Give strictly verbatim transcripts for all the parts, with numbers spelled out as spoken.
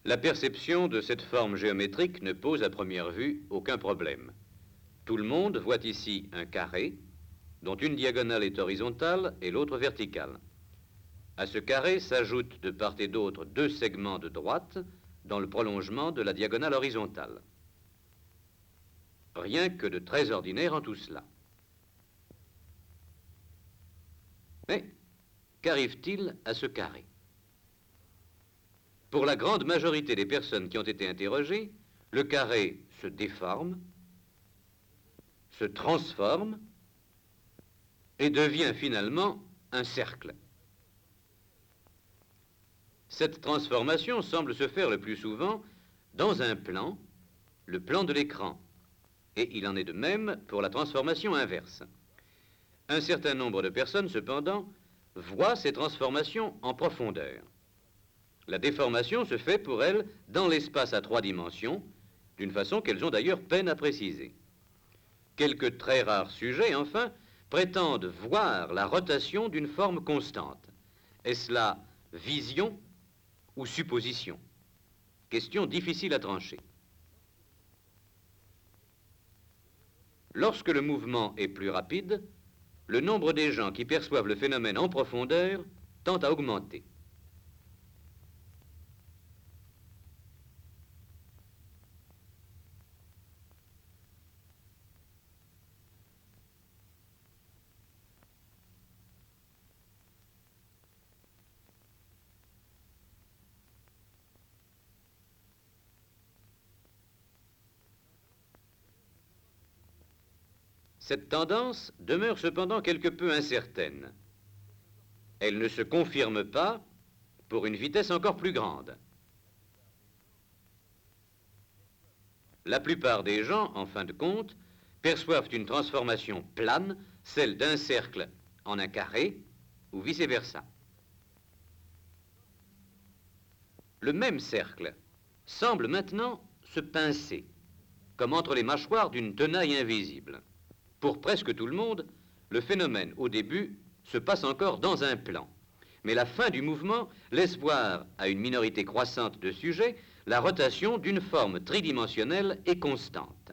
La perception de cette forme géométrique ne pose à première vue aucun problème. Tout le monde voit ici un carré, dont une diagonale est horizontale et l'autre verticale. À ce carré s'ajoutent de part et d'autre deux segments de droite dans le prolongement de la diagonale horizontale. Rien que de très ordinaire en tout cela. Mais qu'arrive-t-il à ce carré? Pour la grande majorité des personnes qui ont été interrogées, le carré se déforme, se transforme et devient finalement un cercle. Cette transformation semble se faire le plus souvent dans un plan, le plan de l'écran. Et il en est de même pour la transformation inverse. Un certain nombre de personnes, cependant, voient ces transformations en profondeur. La déformation se fait pour elles dans l'espace à trois dimensions, d'une façon qu'elles ont d'ailleurs peine à préciser. Quelques très rares sujets, enfin, prétendent voir la rotation d'une forme constante. Est-ce là vision ou supposition? Question difficile à trancher. Lorsque le mouvement est plus rapide, le nombre des gens qui perçoivent le phénomène en profondeur tend à augmenter. Cette tendance demeure cependant quelque peu incertaine. Elle ne se confirme pas pour une vitesse encore plus grande. La plupart des gens, en fin de compte, perçoivent une transformation plane, celle d'un cercle en un carré, ou vice-versa. Le même cercle semble maintenant se pincer, comme entre les mâchoires d'une tenaille invisible. Pour presque tout le monde, le phénomène, au début, se passe encore dans un plan. Mais la fin du mouvement laisse voir à une minorité croissante de sujets la rotation d'une forme tridimensionnelle et constante.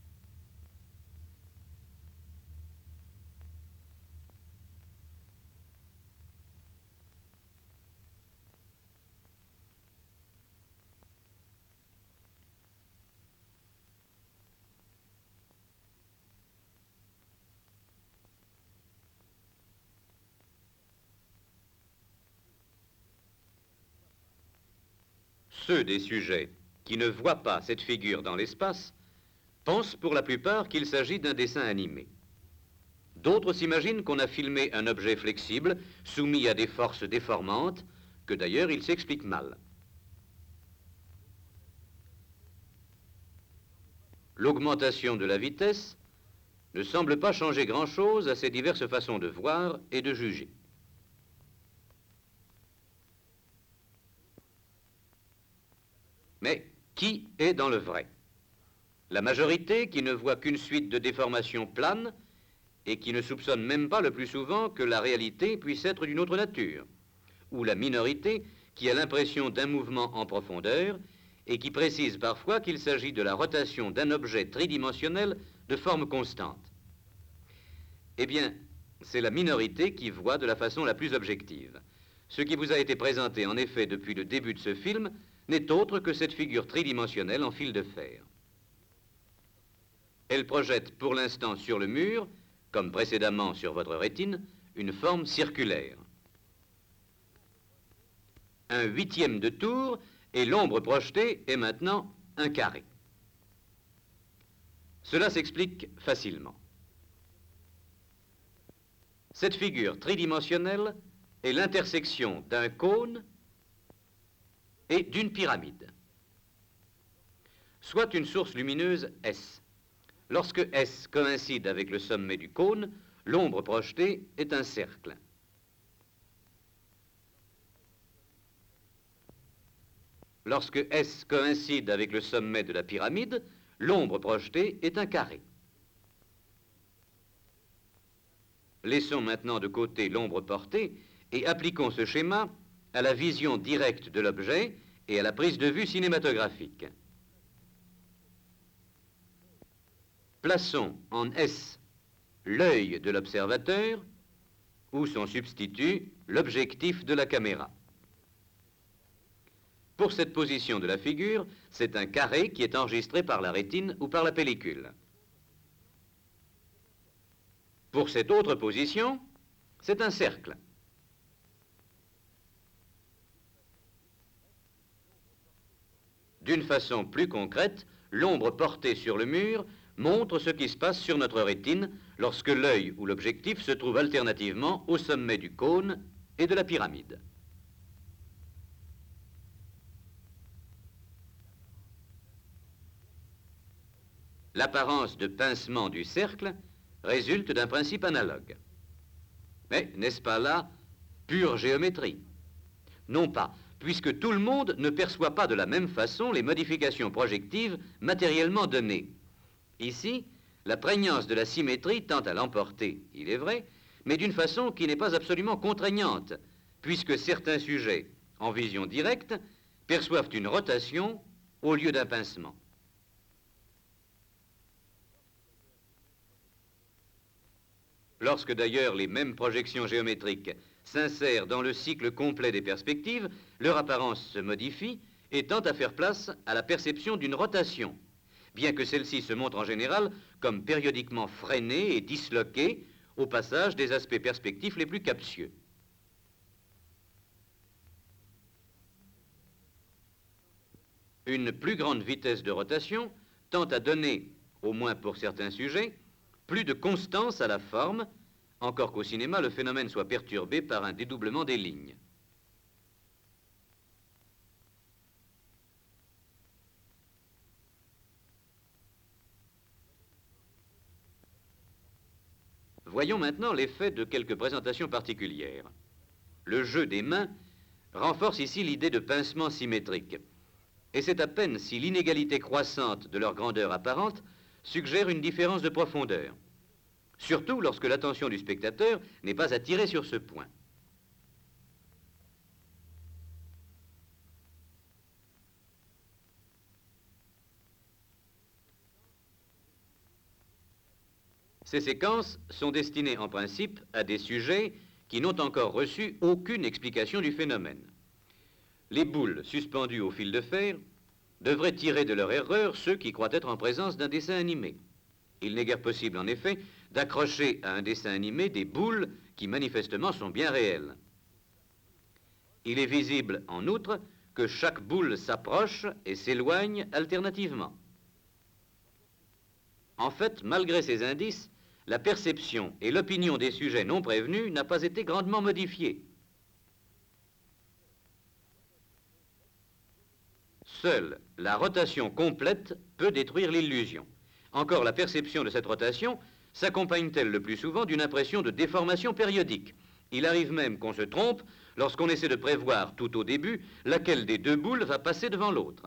Ceux des sujets qui ne voient pas cette figure dans l'espace pensent pour la plupart qu'il s'agit d'un dessin animé. D'autres s'imaginent qu'on a filmé un objet flexible, soumis à des forces déformantes, que d'ailleurs il s'explique mal. L'augmentation de la vitesse ne semble pas changer grand-chose à ces diverses façons de voir et de juger. Mais qui est dans le vrai? La majorité qui ne voit qu'une suite de déformations planes et qui ne soupçonne même pas le plus souvent que la réalité puisse être d'une autre nature, ou la minorité qui a l'impression d'un mouvement en profondeur et qui précise parfois qu'il s'agit de la rotation d'un objet tridimensionnel de forme constante. Eh bien, c'est la minorité qui voit de la façon la plus objective. Ce qui vous a été présenté en effet depuis le début de ce film n'est autre que cette figure tridimensionnelle en fil de fer. Elle projette pour l'instant sur le mur, comme précédemment sur votre rétine, une forme circulaire. Un huitième de tour et l'ombre projetée est maintenant un carré. Cela s'explique facilement. Cette figure tridimensionnelle est l'intersection d'un cône et d'une pyramide, soit une source lumineuse S. Lorsque S coïncide avec le sommet du cône, l'ombre projetée est un cercle. Lorsque S coïncide avec le sommet de la pyramide, l'ombre projetée est un carré. Laissons maintenant de côté l'ombre portée et appliquons ce schéma à la vision directe de l'objet et à la prise de vue cinématographique. Plaçons en S l'œil de l'observateur ou son substitut, l'objectif de la caméra. Pour cette position de la figure, c'est un carré qui est enregistré par la rétine ou par la pellicule. Pour cette autre position, c'est un cercle. D'une façon plus concrète, l'ombre portée sur le mur montre ce qui se passe sur notre rétine lorsque l'œil ou l'objectif se trouve alternativement au sommet du cône et de la pyramide. L'apparence de pincement du cercle résulte d'un principe analogue. Mais n'est-ce pas là pure géométrie? Non pas, puisque tout le monde ne perçoit pas de la même façon les modifications projectives matériellement données. Ici, la prégnance de la symétrie tend à l'emporter, il est vrai, mais d'une façon qui n'est pas absolument contraignante, puisque certains sujets, en vision directe, perçoivent une rotation au lieu d'un pincement. Lorsque d'ailleurs les mêmes projections géométriques s'insèrent dans le cycle complet des perspectives, leur apparence se modifie et tend à faire place à la perception d'une rotation, bien que celle-ci se montre en général comme périodiquement freinée et disloquée au passage des aspects perspectifs les plus captieux. Une plus grande vitesse de rotation tend à donner, au moins pour certains sujets, plus de constance à la forme, encore qu'au cinéma, le phénomène soit perturbé par un dédoublement des lignes. Voyons maintenant l'effet de quelques présentations particulières. Le jeu des mains renforce ici l'idée de pincement symétrique. Et c'est à peine si l'inégalité croissante de leur grandeur apparente suggère une différence de profondeur, surtout lorsque l'attention du spectateur n'est pas attirée sur ce point. Ces séquences sont destinées en principe à des sujets qui n'ont encore reçu aucune explication du phénomène. Les boules suspendues au fil de fer devraient tirer de leur erreur ceux qui croient être en présence d'un dessin animé. Il n'est guère possible, en effet, d'accrocher à un dessin animé des boules qui manifestement sont bien réelles. Il est visible, en outre, que chaque boule s'approche et s'éloigne alternativement. En fait, malgré ces indices, la perception et l'opinion des sujets non prévenus n'a pas été grandement modifiée. Seule la rotation complète peut détruire l'illusion. Encore, la perception de cette rotation s'accompagne-t-elle le plus souvent d'une impression de déformation périodique. Il arrive même qu'on se trompe lorsqu'on essaie de prévoir tout au début laquelle des deux boules va passer devant l'autre.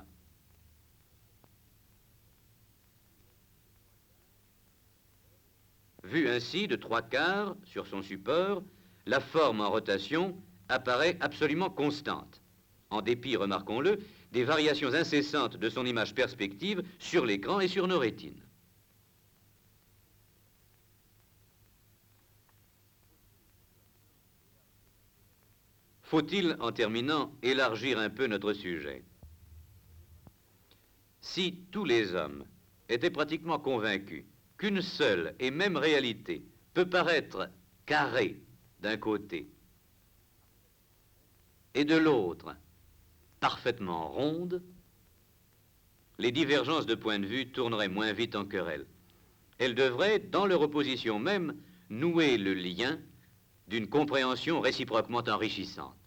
Vue ainsi de trois quarts sur son support, la forme en rotation apparaît absolument constante, en dépit, remarquons-le, des variations incessantes de son image perspective sur l'écran et sur nos rétines. Faut-il, en terminant, élargir un peu notre sujet? Si tous les hommes étaient pratiquement convaincus qu'une seule et même réalité peut paraître carrée d'un côté et de l'autre parfaitement ronde, les divergences de point de vue tourneraient moins vite en querelle. Elles devraient, dans leur opposition même, nouer le lien d'une compréhension réciproquement enrichissante.